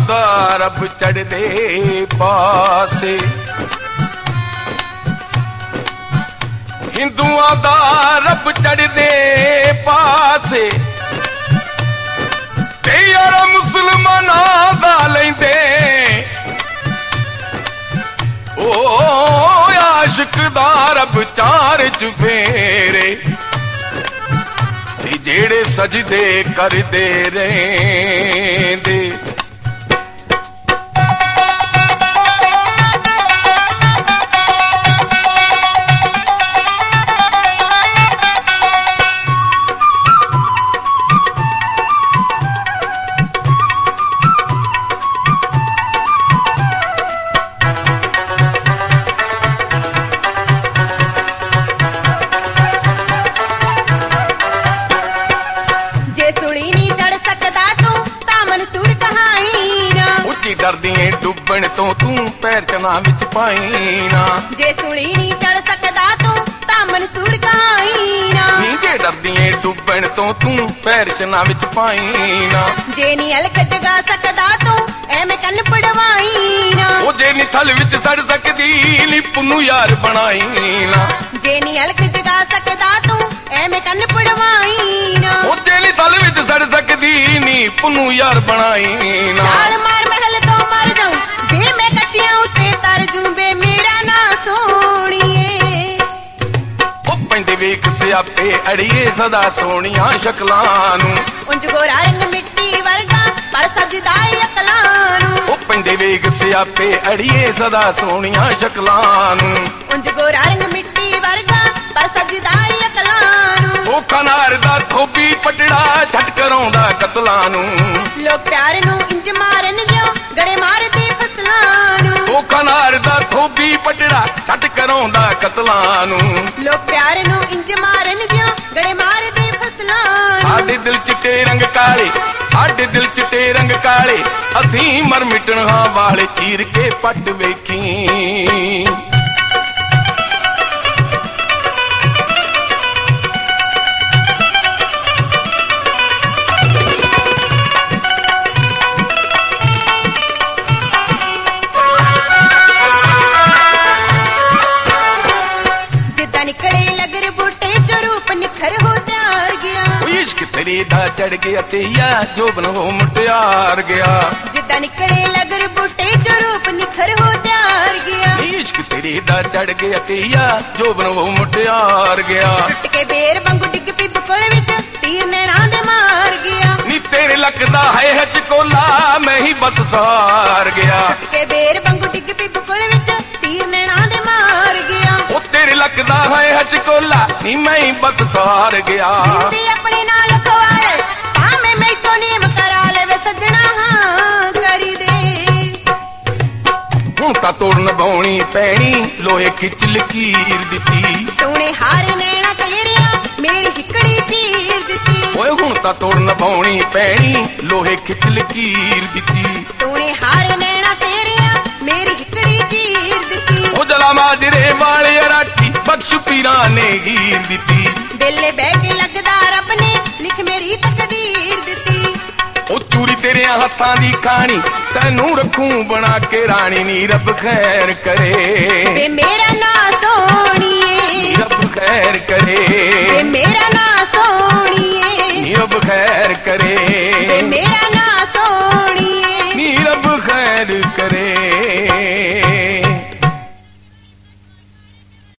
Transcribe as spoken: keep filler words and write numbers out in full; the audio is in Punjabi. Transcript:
ਦਾ ਰੱਬ ਚੜ੍ਹਦੇ ਪਾਸੇ, ਹਿੰਦੂਆਂ ਦਾ ਰੱਬ ਚੜ੍ਹਦੇ ਪਾਸੇ, ਤੇ ਯਾਰ ਮੁਸਲਮਾਨਾਂ ਦਾ ਲੈਂਦੇ ਓ ਆਸ਼ਿਕ ਦਾ ਰੱਬ ਚਾਰ ਚੁਫੇਰੇ, ਤੇ ਜਿਹੜੇ ਸਜਦੇ ਕਰਦੇ ਰਹਿੰਦੇ। ਡਰਦੀ ਏ ਡੁੱਬਣ ਤੋਂ ਤੂੰ ਪੈਰ ਚਨਾ ਵਿੱਚ ਪਾਈ ਨਾ, ਜੇ ਸੁਲੀ ਨਹੀਂ ਚੜ ਸਕਦਾ ਤੂੰ ਤਾਂ ਮਨਸੂਰ ਕਹਾਈ ਨਾ, ਨੀ ਜੇ ਡਰਦੀ ਏ ਡੁੱਬਣ ਤੋਂ ਤੂੰ ਪੈਰ ਚਨਾ ਵਿੱਚ ਪਾਈ ਨਾ, ਜੇ ਨੀ ਅਲਖ ਜਗਾ ਸਕਦਾ ਤੂੰ ਐਵੇਂ ਕੰਨ ਪੜਵਾਈ ਨਾ, ਉਹ ਜੇ ਨੀ ਥਲ ਵਿੱਚ ਸੜ ਸਕਦੀ ਲਿਪ ਨੂੰ ਯਾਰ ਬਣਾਈ ਨਾ, ਜੇ ਨੀ ਅਲਖ ਜਗਾ ਸਕਦਾ ਤੂੰ ਐਵੇਂ ਕੰਨ ਪੜਵਾਈ ਨਾ, ਉਹ ਜੇ ਨੀ ਥਲ ਵਿੱਚ ਸੜ ਸਕਦੀ ਨੀਪ ਨੂੰ ਯਾਰ ਬਣਾਈ ਨਾ। ਛਾਲ ਮਾਰ ਮਹਿਲ ਤੋਂ ਮਰ ਜਾਊਂ ਜੇ ਮੈਂ ਕੱਚਿਆਂ ਉੱਤੇ ਤਰ ਜੂੰ ਬੇ ਮੇਰਾ ਨਾ ਸੋਹਣੀਏ, ਉਹ ਪੈਂਦੇ ਵੇਖ ਸਿਆਪੇ ਅੜੀਏ ਸਦਾ ਸੋਹਣੀਆਂ ਸ਼ਕਲਾਂ ਨੂੰ, ਉਂਝ ਗੋਰਾ ਰੰਗ ਮਿੱਟੀ ਵਰਗਾ ਪਰ ਸਜਦਾ ਏ ਅਕਲਾਂ ਨੂੰ, ਉਹ ਪੈਂਦੇ ਵੇਖ ਸਿਆਪੇ ਅੜੀਏ ਸਦਾ ਸੋਹਣੀਆਂ ਸ਼ਕਲਾਂ ਨੂੰ, ਉਂਝ ਗੋਰਾ ਰੰਗ ਮਿੱਟੀ ਵਰਗਾ ਪਰ ਸਜਦਾ ਏ ਅਕਲਾਂ ਨੂੰ, ਉਹ ਖਨਾਰ ਦਾ ਥੋਬੀ ਪਟੜਾ ਛੱਟ ਕਰਾਉਂਦਾ ਕਤਲਾਂ ਨੂੰ, ਲੋਕ ਪਿਆਰ ਨੂੰ ਇੰਜ ਮਾਰਨ ਜਿਉ ਗੜੇ ਮਾਰਦੇ ਫਸਲਾਂ ਨੂੰ, ਉਹ ਖਨਾਰ ਦਾ ਥੋਬੀ ਪਟੜਾ ਛੱਟ ਕਰਾਉਂਦਾ ਕਤਲਾਂ ਨੂੰ, ਲੋਕ ਪਿਆਰ ਨੂੰ ਇੰਜ ਮਾਰਨ ਜਿਉ ਗੜੇ ਮਾਰਦੇ ਫਸਲਾਂ ਨੂੰ, ਸਾਡੇ ਦਿਲ ਚਿੱਟੇ ਰੰਗ ਕਾਲੇ, ਸਾਡੇ ਦਿਲ ਚਿੱਟੇ ਰੰਗ ਕਾਲੇ, ਅਸੀਂ ਮਰ ਮਿਟਣ ਹਾਂ ਵਾਲੇ ਚੀਰ ਕੇ ਪੱਟ ਵੇਖੀ। ਨਿਕਲੇ ਲਗਰ ਬੂਟੇ ਚ ਰੂਪ ਨਿਖਰ ਹੋ ਤਿਆਰ ਗਿਆ, ਇਸ਼ਕ ਤੇਰੇ ਦਾ ਚੜ ਗਿਆ ਤੇ ਯਾ ਜੋਬਨ ਹੋ ਮੁਟਿਆਰ ਗਿਆ, ਜਿੱਦਾਂ ਨਿਕਲੇ ਲਗਰ ਬੂਟੇ ਚ ਰੂਪ ਨਿਖਰ ਹੋ ਤਿਆਰ ਗਿਆ, ਇਸ਼ਕ ਤੇਰੇ ਦਾ ਚੜ ਗਿਆ ਤੇ ਯਾ ਜੋਬਨ ਹੋ ਮੁਟਿਆਰ ਗਿਆ, ਟੁੱਟ ਕੇ ਬੇਰ ਵਾਂਗੂ ਡਿੱਗ ਪਈ ਬੁਕਲ ਵਿੱਚ ਤੀਰ ਨੈਣਾ ਦੇ ਮਾਰ ਗਿਆ, ਨੀ ਤੇਰੇ ਲੱਕਦਾ ਹੈ ਹਚਕੋਲਾ ਮੈਂ ਹੀ ਬਸ ਸਹਾਰ ਗਿਆ, ਟੁੱਟ ਕੇ ਬੇਰ ਵਾਂਗੂ ਡਿੱਗ ਪਈ ਬੁਕਲ ਵਿੱਚ ਤੀਰ ਨੈਣਾ ਦੇ ਮਾਰ ਗਿਆ, ਉਹ ਤੇਰੇ ਲੱਕਦਾ ਹੈ ਹਚਕੋਲਾ ਨੀ ਮੈਂ ਹੀ ਬਸ ਸਹਾਰ ਗਿਆ, ਤੇ ਆਪਣੇ ਨਾਲ ਖਵਾਏ ਭਾਵੇਂ ਮੈਥੋਂ ਨੀਮ ਕਰਾ ਲਵੇ ਸੱਜਣਾ ਹਾਂ ਕਰੀ ਦੇ, ਹੁਣ ਤਾਂ ਤੋੜ ਨਿਭਾਉਣੀ ਪੈਣੀ ਲੋਹੇ ਖਿੱਚ ਲਕੀਰ ਦਿੱਤੀ, ਤੂਨੇ ਹਾਰ ਨੈਣਾ ਤੇਰੀਆਂ ਮੇਰੀ ਹਿੱਕੜੀ ਚੀਰ ਦਿੱਤੀ, ਓਏ ਹੁਣ ਤਾਂ ਤੋੜ ਨਿਭਾਉਣੀ ਪੈਣੀ ਲੋਹੇ ਖਿੱਚ ਲਕੀਰ ਦਿੱਤੀ, ਤੂਨੇ ਹਾਰ ਨੈਣਾ ਤੇਰੀਆਂ ਮੇਰੀ ਹਿੱਕੜੀ ਚੀਰ ਦਿੱਤੀ, ਉਹ ਜਲਾ ਮਾਜਰੇ ਵਾਲੇ ਰਾਠੀ ਬਖਸ਼ ਪੀਰਾਂ ਨੇ ਗੀਰ ਦਿੱਤੀ, ਦਿਲੇ ਬਹਿ ਕੇ ਲੱਗਦਾ ਰੱਬ ਨੇ ਲਿਖ ਮੇਰੀ ਤਕਦੀਰ ਦਿੱਤੀ, ਉਹ ਚੂਰੀ ਤੇਰਿਆਂ ਹੱਥਾਂ ਦੀ ਖਾਣੀ ਤੈਨੂੰ ਰੱਖੂੰ ਬਣਾ ਕੇ ਰਾਣੀ, ਨੀ ਰੱਬ ਖੈਰ ਕਰੇ ਵੇ ਮੇਰਾ ਨਾਂ ਸੋਹਣੀਏ, ਰੱਬ ਖੈਰ ਕਰੇ ਵੇ ਮੇਰਾ ਨਾਂ ਸੋਹਣੀਏ, ਨੀ ਰੱਬ ਖੈਰ ਕਰੇ ਵੇ ਮੇਰਾ